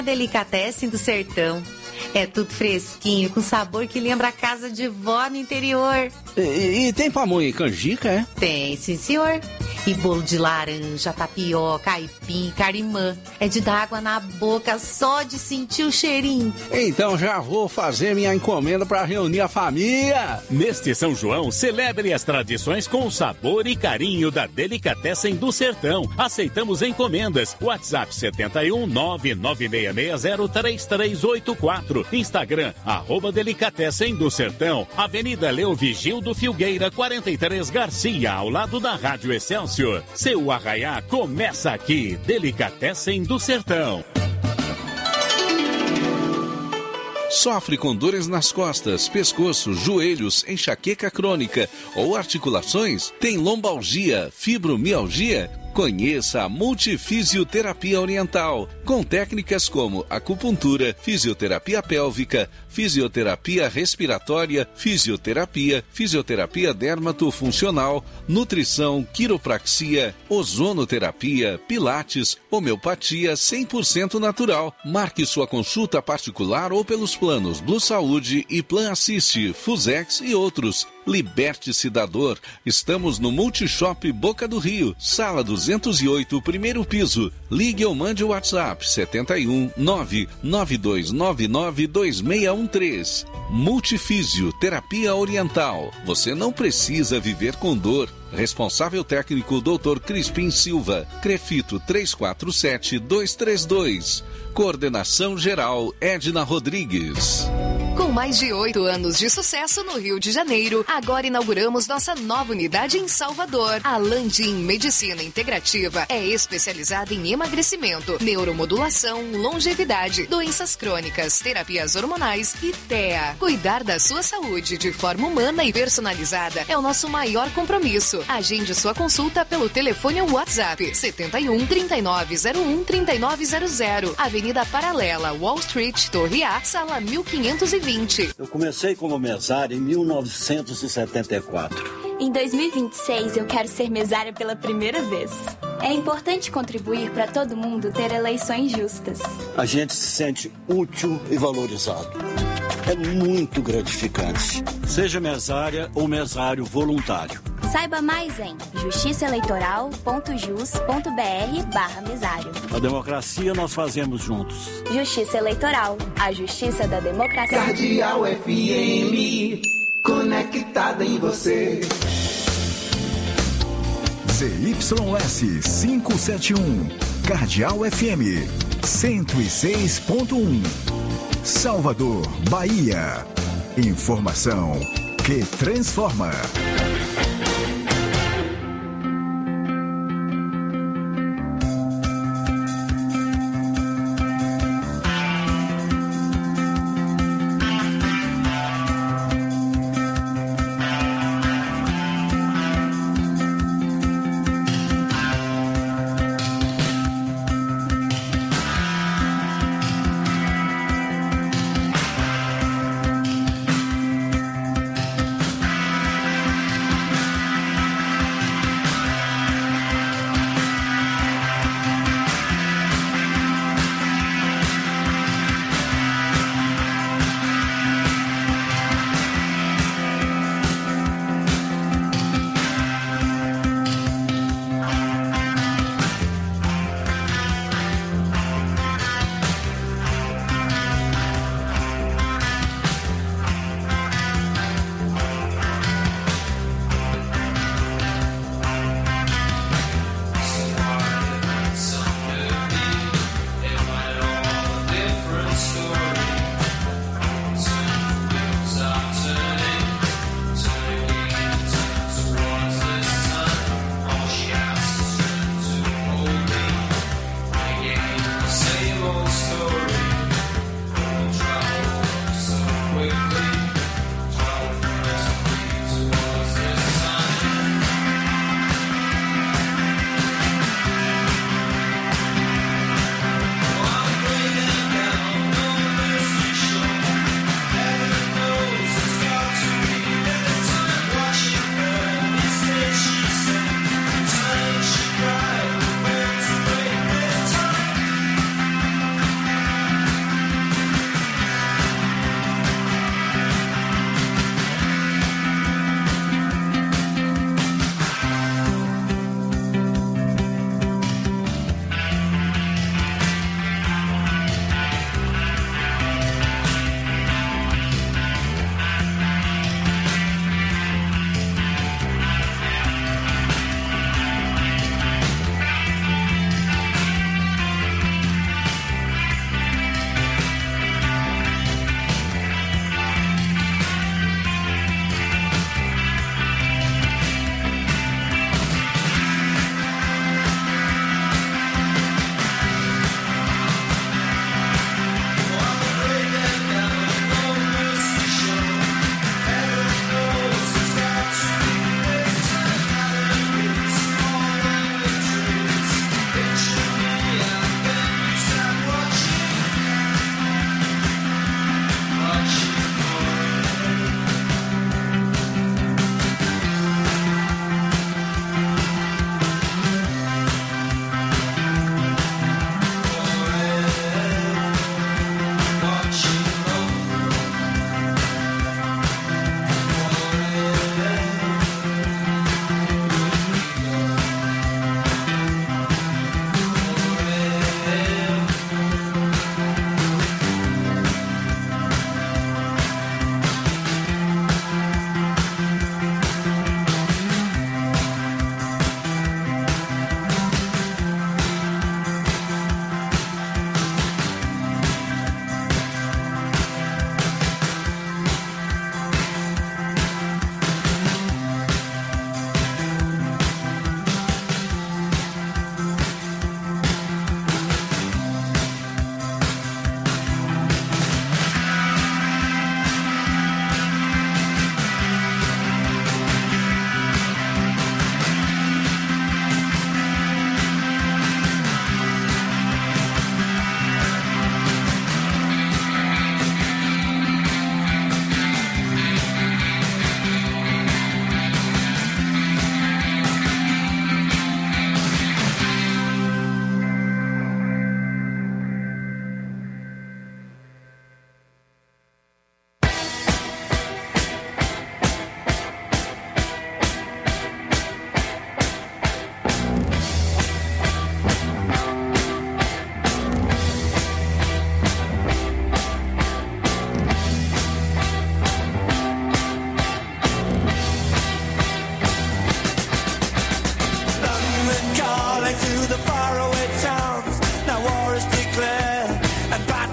Delicatessen do Sertão. É tudo fresquinho, com sabor que lembra a casa de vó no interior. E tem pamonha e canjica, é? Tem, sim, senhor. E bolo de laranja, tapioca, aipim, carimã. É de dar água na boca só de sentir o cheirinho. Então já vou fazer minha encomenda para reunir a família. Neste São João, celebre as tradições com o sabor e carinho da Delicatessen do Sertão. Aceitamos encomendas. WhatsApp 71 996603384. Instagram, @Delicatessen do Sertão. Avenida Leo Vigildo Filgueira, 43 Garcia, ao lado da Rádio Excelsior. Seu arraiá começa aqui. Delicatessen do Sertão. Sofre com dores nas costas, pescoço, joelhos, enxaqueca crônica ou articulações? Tem lombalgia, fibromialgia? Conheça a Multifisioterapia Oriental, com técnicas como acupuntura, fisioterapia pélvica, fisioterapia respiratória, fisioterapia dermatofuncional, nutrição, quiropraxia, ozonoterapia, pilates, homeopatia 100% natural. Marque sua consulta particular ou pelos planos Blue Saúde e Plan Assist, Fusex e outros. Liberte-se da dor. Estamos no Multishop Boca do Rio, sala 208, primeiro piso. Ligue ou mande o WhatsApp 71 992992613. Multifísio Terapia Oriental. Você não precisa viver com dor. Responsável técnico Dr. Crispim Silva. Crefito 347232. Coordenação geral Edna Rodrigues. Com mais de 8 anos de sucesso no Rio de Janeiro, agora inauguramos nossa nova unidade em Salvador. A Landim Medicina Integrativa é especializada em emagrecimento, neuromodulação, longevidade, doenças crônicas, terapias hormonais e TEA. Cuidar da sua saúde de forma humana e personalizada é o nosso maior compromisso. Agende sua consulta pelo telefone ou WhatsApp 71 3901 3900. Avenida Paralela, Wall Street, Torre A, sala 1520. Eu comecei como mesário em 1974. Em 2026, eu quero ser mesária pela primeira vez. É importante contribuir para todo mundo ter eleições justas. A gente se sente útil e valorizado. É muito gratificante. Seja mesária ou mesário voluntário. Saiba mais em justiçaeleitoral.jus.br/mesário. A democracia nós fazemos juntos. Justiça Eleitoral, a justiça da democracia. Cardeal FM, conectada em você. ZYS 571, Cardeal FM 106.1, Salvador, Bahia. Informação que transforma.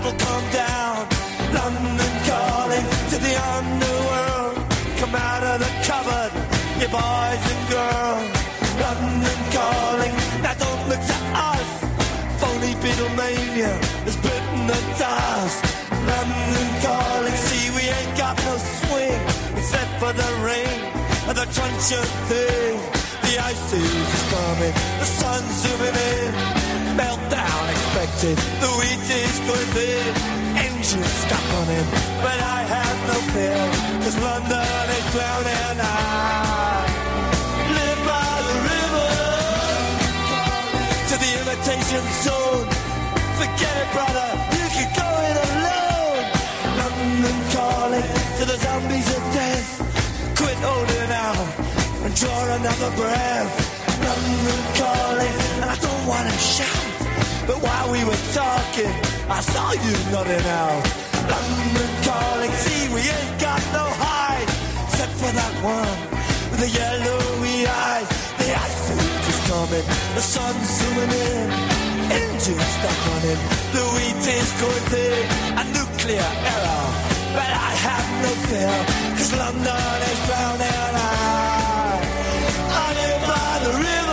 Devil come down, London calling to the underworld. Come out of the cupboard, you boys and girls. London calling, now don't look to us. Phony Beatlemania has bitten the dust. London calling, see we ain't got no swing except for the rain and the truncheon thing. The ice age is coming, the sun's zooming in. Meltdown expected, the wheat is going thin. Engines stop running, but I have no fear, 'cause London is drowning. I live by the river to the imitation zone. Forget it, brother, you can go it alone. London calling to the zombies of death. Quit holding out and draw another breath. London calling, and I don't want to shout, but while we were talking, I saw you nodding out. London calling, see we ain't got no hide, except for that one with the yellowy eyes. The ice age is coming, the sun's zooming in. Engines stop running, the wheat is going thin. A nuclear error, but I have no fear, 'cause London is drowning. I live by the river.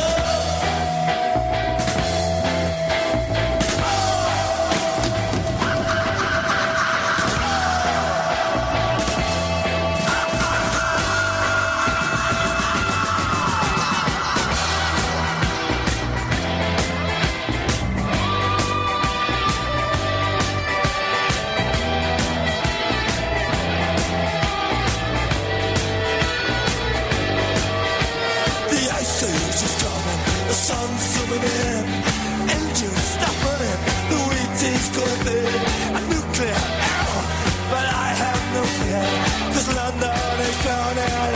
Sun's zooming in, engines stop running, the wheat is going thin. A nuclear error, but I have no fear, 'cause London is drowning.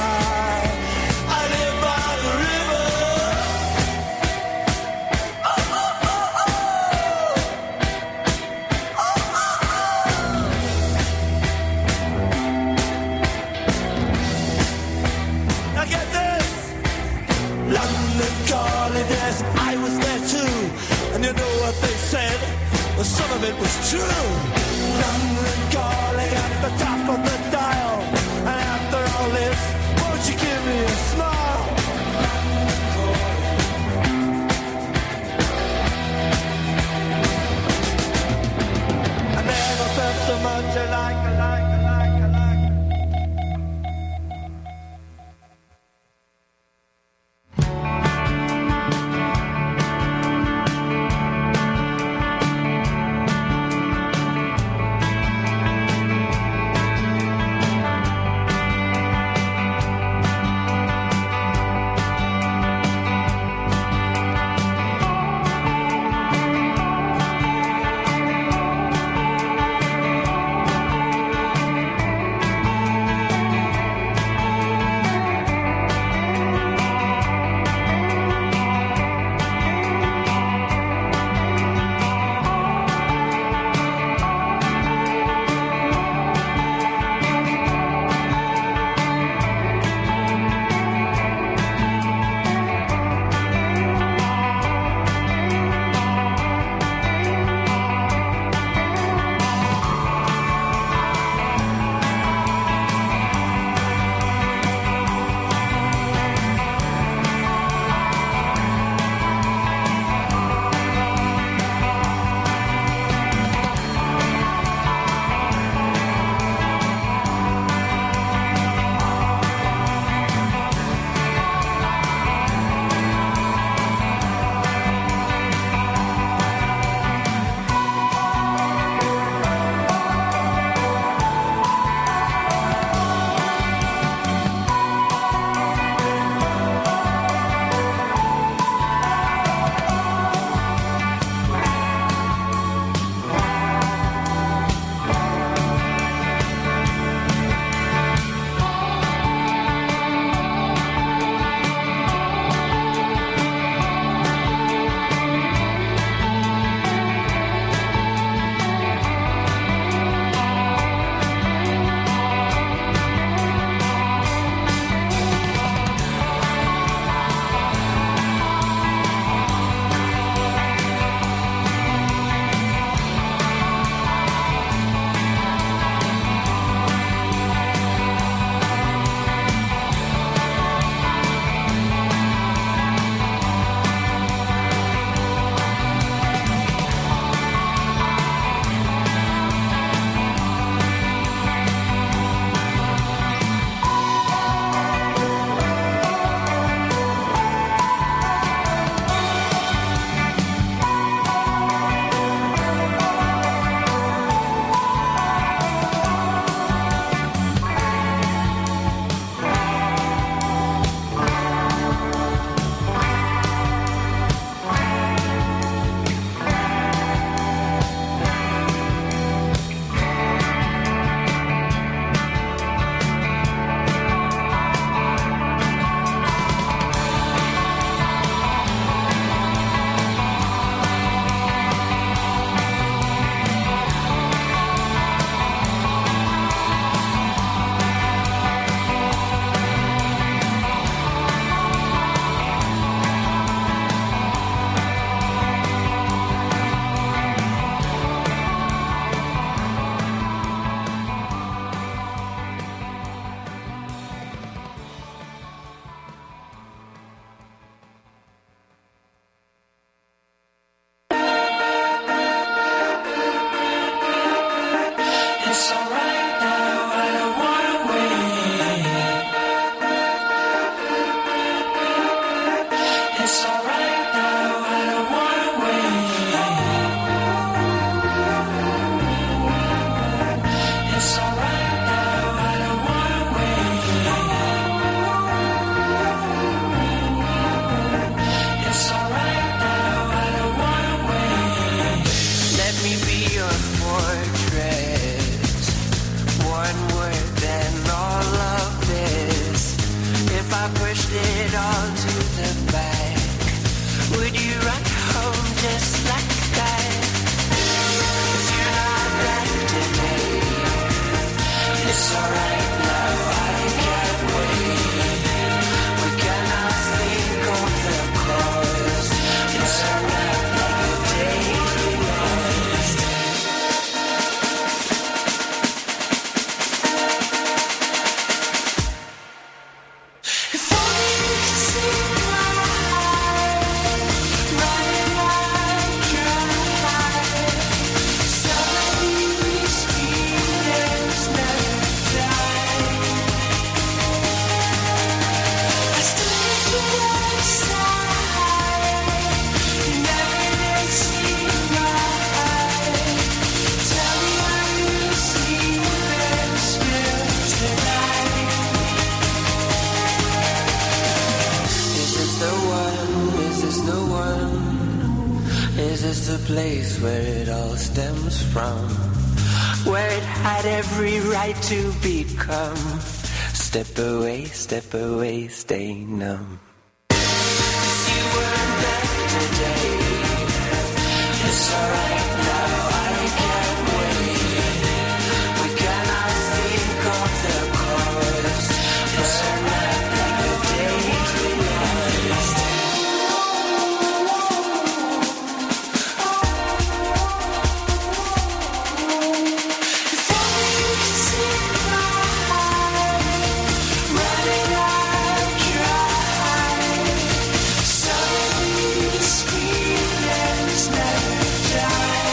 I live by the river. Oh, oh, oh, oh. Now get this. London calling, yes, I was there too. And you know what they said? Well, some of it was true. London calling at the top of the dial. And after all this, won't you give me a smile? London calling. I never felt so much alike. It's alright now, I don't wanna wait. It's alright now, I don't wanna wait. It's alright now, I don't wanna wait. It's alright now, I don't wanna wait. Let me be your fortress. One word and all of this. If I pushed it all to the back, would you run home just like that? If you're not back today, it's alright now, I can't wait. We cannot think of the cost. It's alright like the days we lost. If only you could see my eyes, running like dry. Some of these feelings never die. I still can't decide. You never did see my eyes. Tell me how you sleep and still tonight. Is this the one? Is this the one? Is this the place where it all stems from? Where it had every right to become? Step away, stay numb. If you weren't there today, it's alright now, I can't wait. We cannot think of the cost. It's alright like the days we lost. If only you could see my eyes, running out dry. Some of these feelings never die.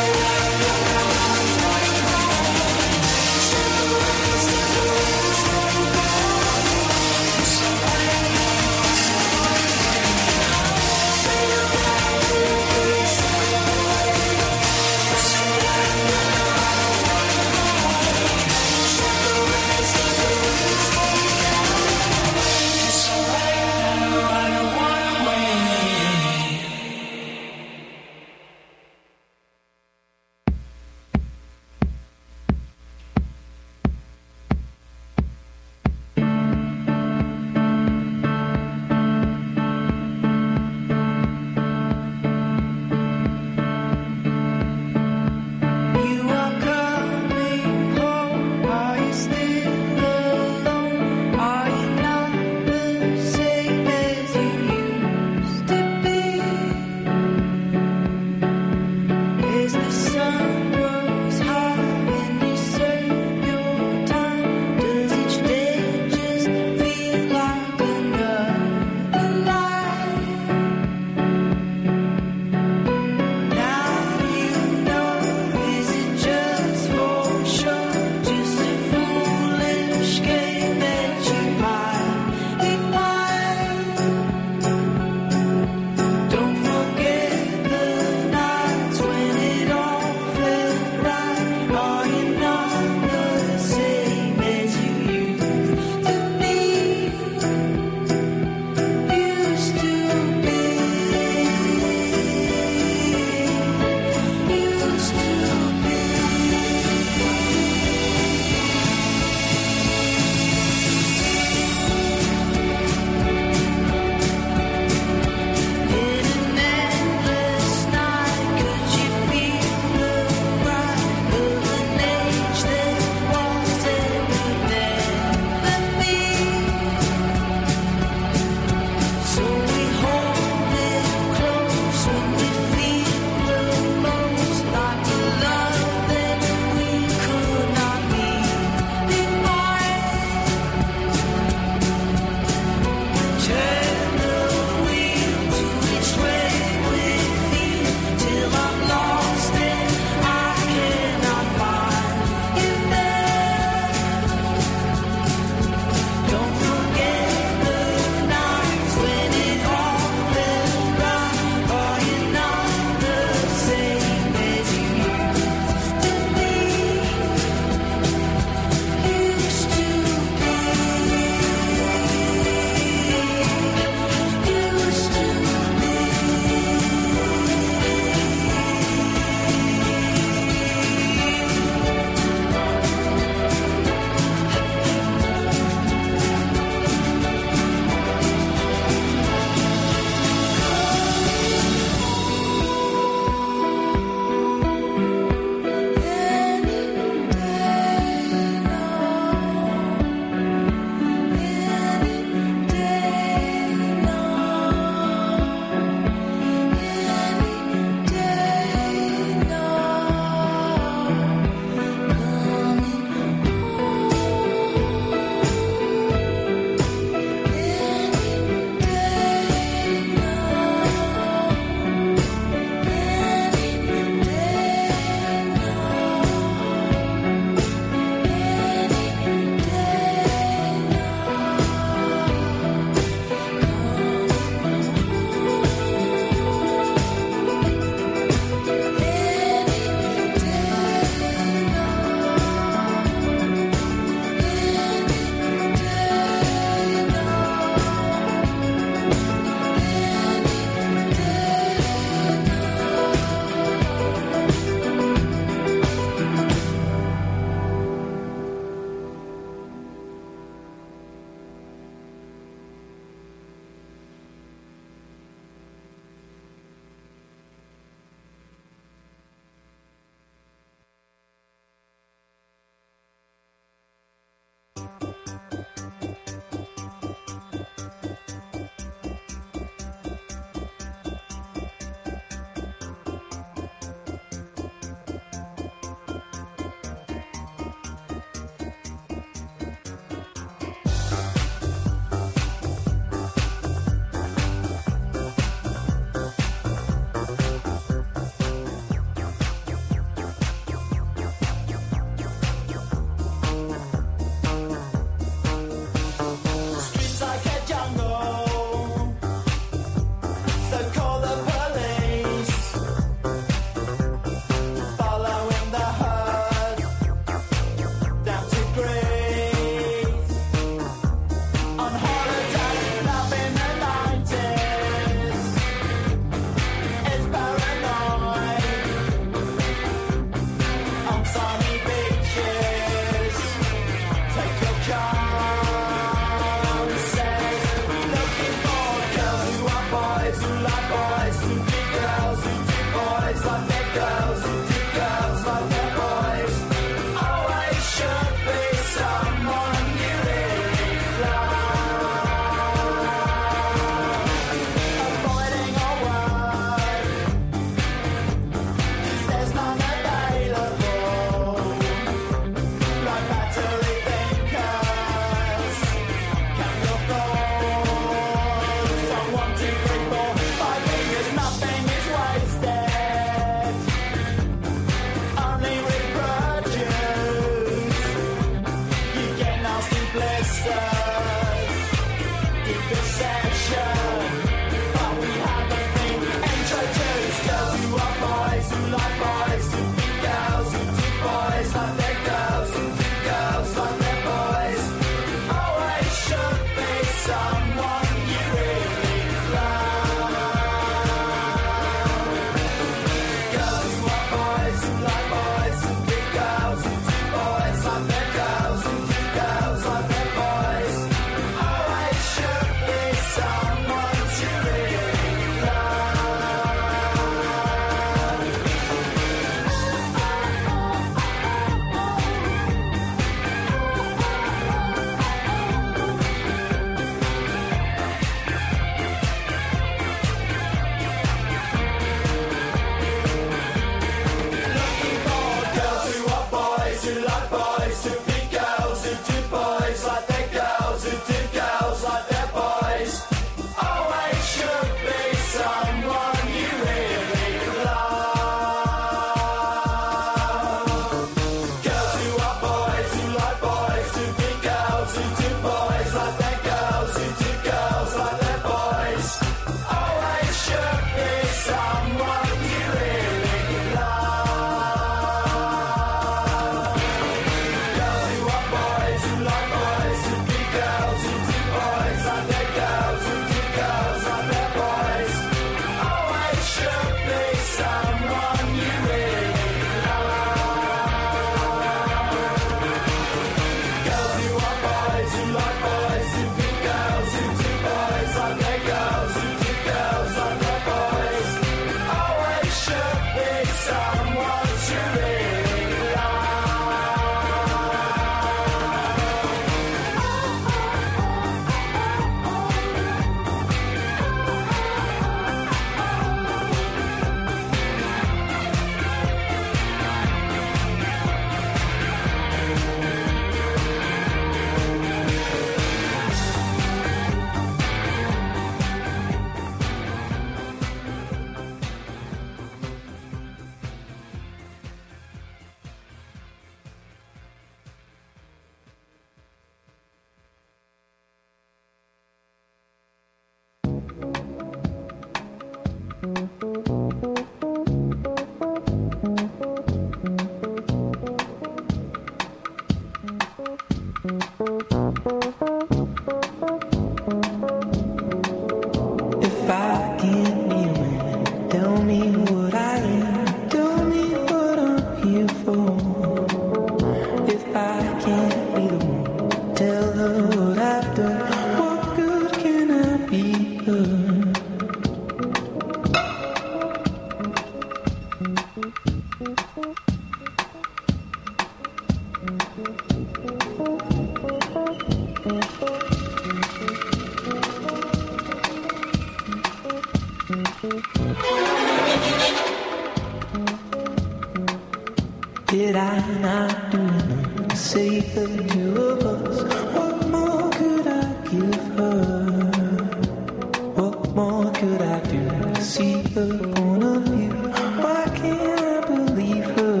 Did I not do enough to save the two of us? What more could I give her? What more could I do to see her point of view? Why can't I believe her?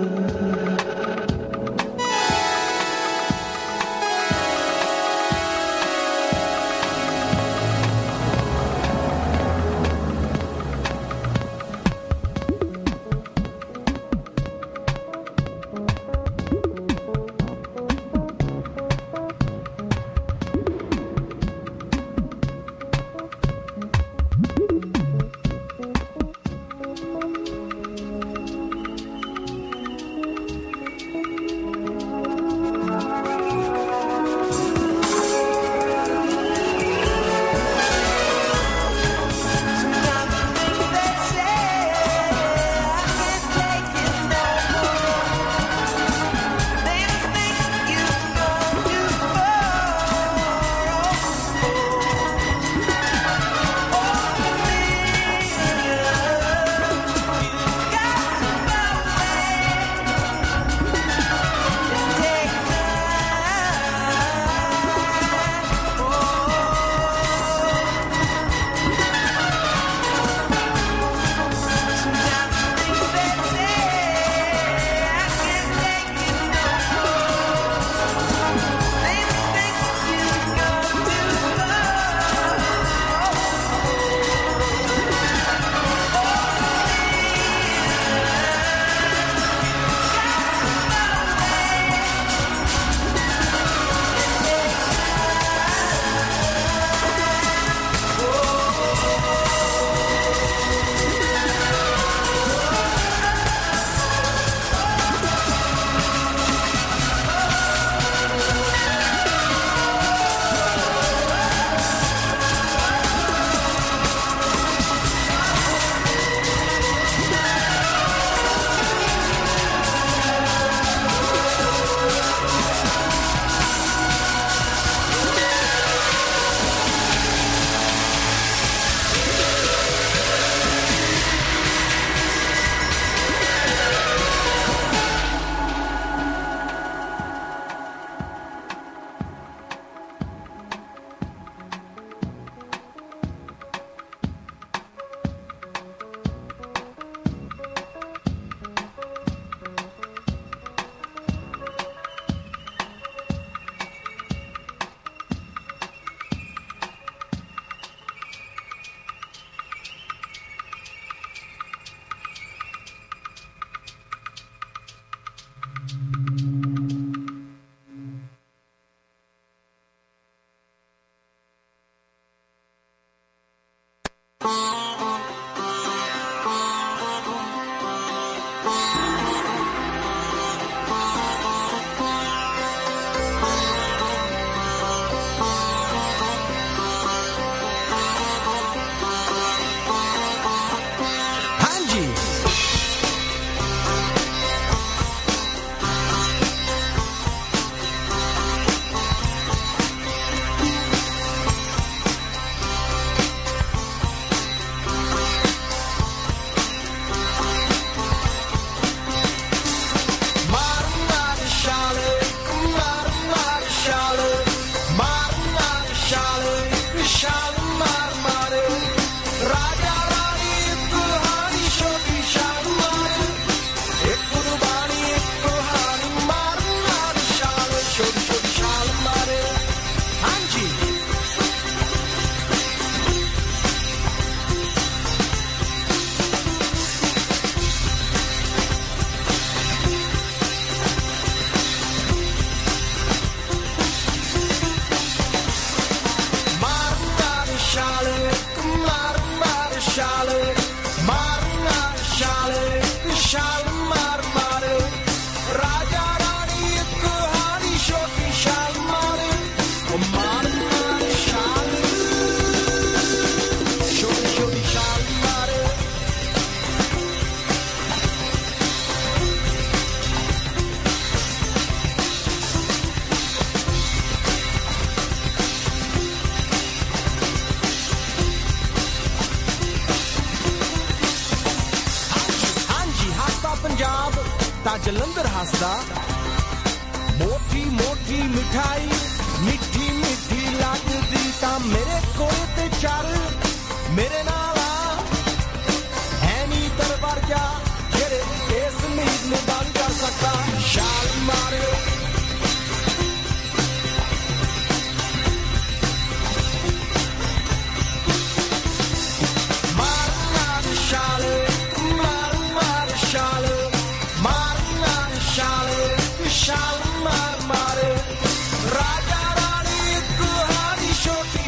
ਤਾਂ ਜਲੰਧਰ ਹੱਸਦਾ ਮੋਟੀ ਮੋਟੀ ਮਿਠਾਈ ਮਿੱਠੀ ਮਿੱਠੀ ਲੱਗਦੀ ਤਾਂ ਮੇਰੇ ਕੋਲ ਤੇ ਚੱਲ ਮੇਰੇ ਨਾਲ ਆ ਹੈ ਨੀ ਦਰਬਾਰ ਜਾ ਜਿਹੜੇ ਇਸ ਉਮੀਦ ਨੂੰ ਬੰਦ ਕਰ ਸਕਦਾ ਛਾਲ ਮਾਰਿਓ Shall mar mar Raja Rani Kuhani Shoti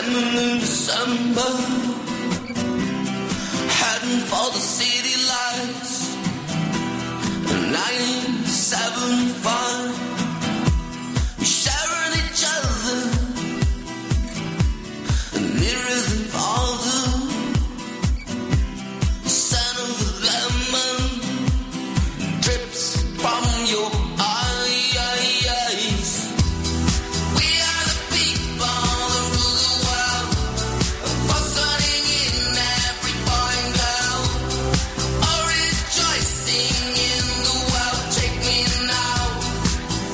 Standing in December, heading for the city lights. 975, we sharing each other, nearer than farther. The scent of the lemon drips from your eyes. We are the people that rule the world, fussing in every boy and girl, all rejoicing in the world. Take me now,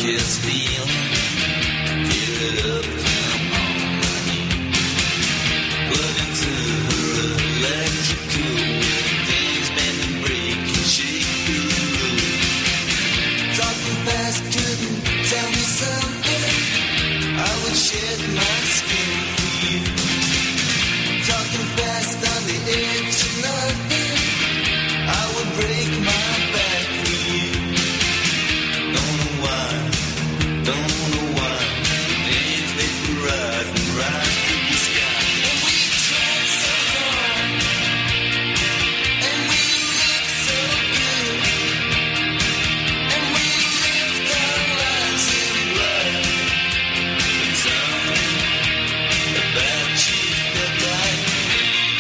just feeling. Give it up down on my knee. Plug into her electrical. Things bend and break and shake through the room. Talking fast, couldn't tell me something. I would shed my skin for you. Talking fast on the edge of nothing. I would break my back for you. Don't know why, don't know why. Things make me rise and rise through the sky. And we tried so hard, and we looked so good, and we lived our lives in blood. But something about you felt like me.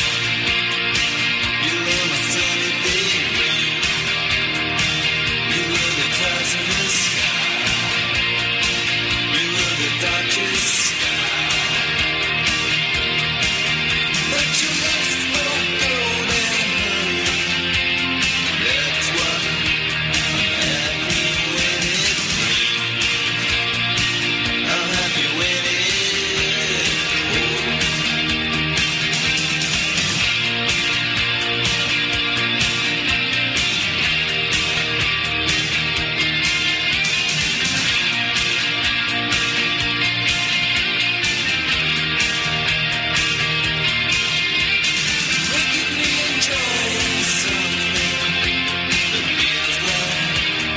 You were my sunny day rain. You were the clouds in the sky. You were the darkest sky. But your lips spoke gold and honey. That's why I'm happy when it rains. I'm happy when it pours. Look at me enjoying something that feels like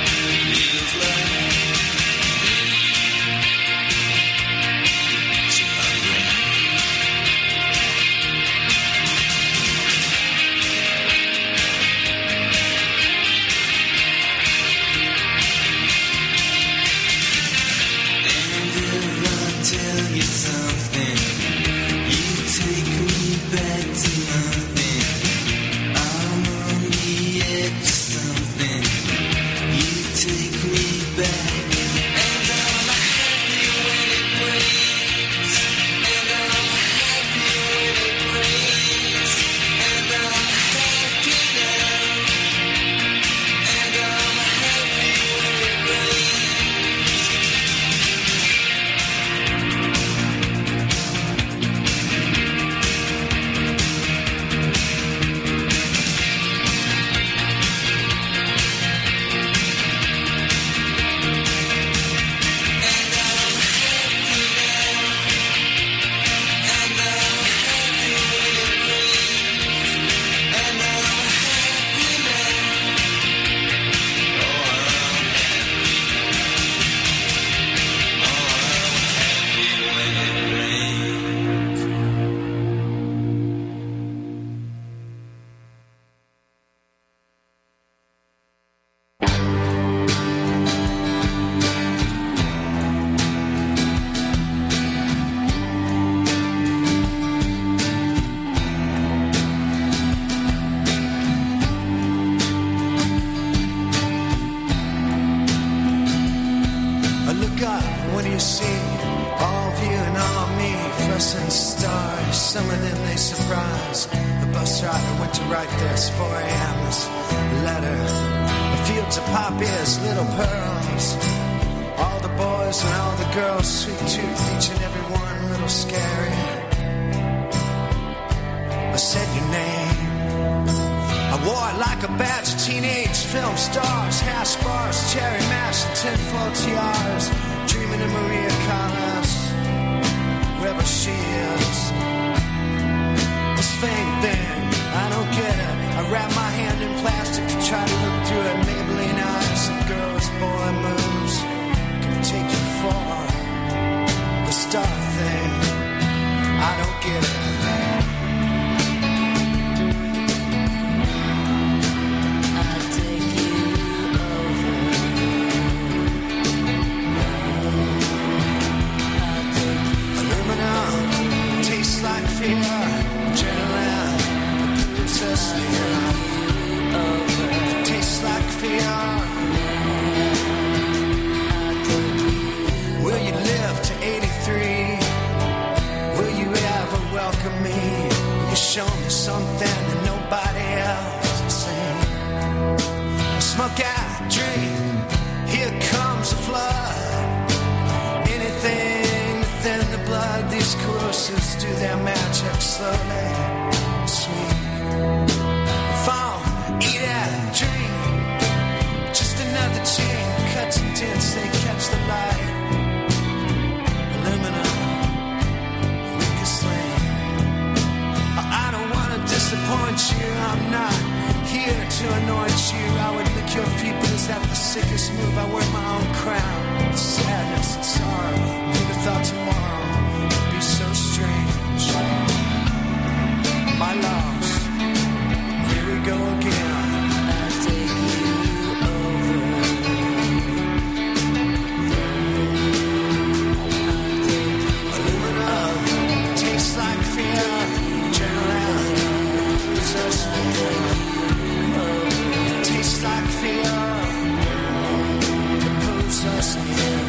to my brain. And if I tell you something, you take me back to nothing. I'm on the edge of something. You take me back, and I'm happy when it rains. And I'm happy when it rains. And I'm happy now. And I'm happy when it rains. I look up, what do you see? All of you and all me, fluorescent stars. Some of them they surprise. The bus driver went to write this 4 a.m. This letter. The fields of poppies, little pearls. All the boys and all the girls, sweet tooth, each and every one a little scary. I said your name. I wore it like a badge of teenage film stars, hash bars, cherry mash, and tinfoil tiaras. Dreaming of Maria Callas, wherever she is. This fame thing, I don't get it. I wrap my hand in plastic to try to look through it. Maybelline eyes and girls, boy moves can take you far. The star thing, I don't get it. Like fear, adrenaline, the princess here. These corrosives do their magic slowly, sweet. Fall, eat and drink. Just another chain, cuts and dents, they catch the light. Aluminum, weakest link. I don't want to disappoint you, I'm not here to anoint you. I would lick your feet, but is that the sickest move? I wear my own crown. Sadness and sorrow. Who'd have thought tomorrow would be so strange? My loss. Here we go again. I take you over. Aluminum tastes like fear. Adrenaline, so sweet. Tastes like fear. Pulls us near.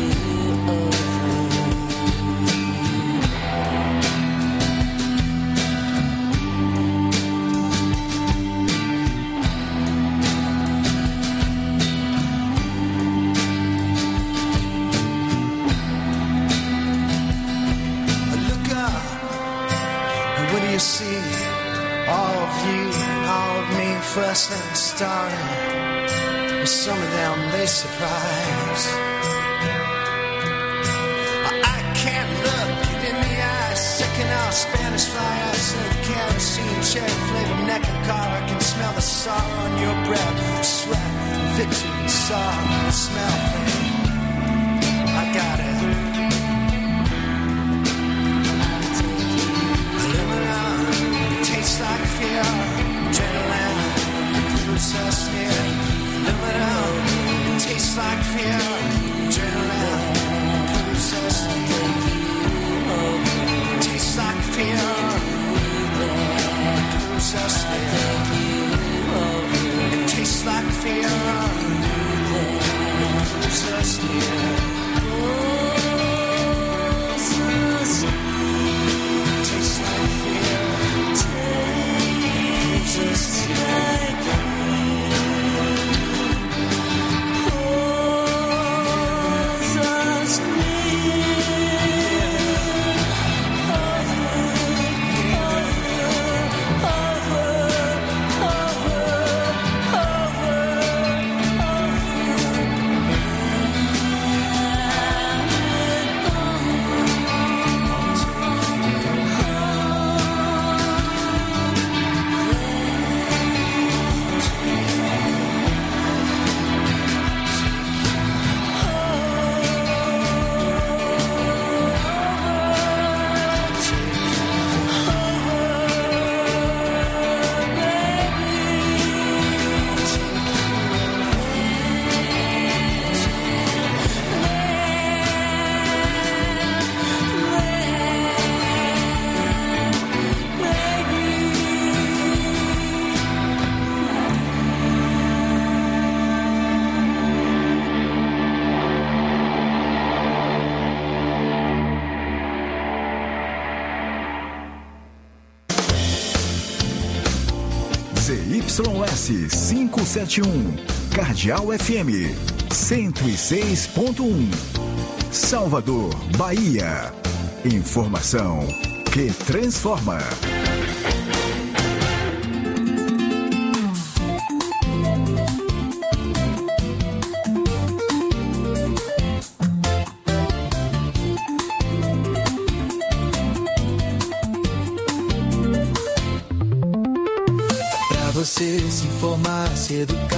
Look up, and what do you see? All of you and all of me, first and starting. With some of them, they surprise. I can't look it in the eyes. Second out Spanish fly outside kerosene, cherry flavored neck and collar. I can smell the sorrow on your breath. Sweat, victory, sorrow, smell thing. I got it. Aluminum tastes like fear. Adrenaline pulls us near. Aluminum tastes like fear. Adrenaline pulls us near. Tastes like fear. Pulls us near. It tastes like fear. Pulls us near. Tastes like fear. Pulls us near. ZYS 571, Cardeal FM 106.1, Salvador, Bahia. Informação que transforma. Você se informar, se educar.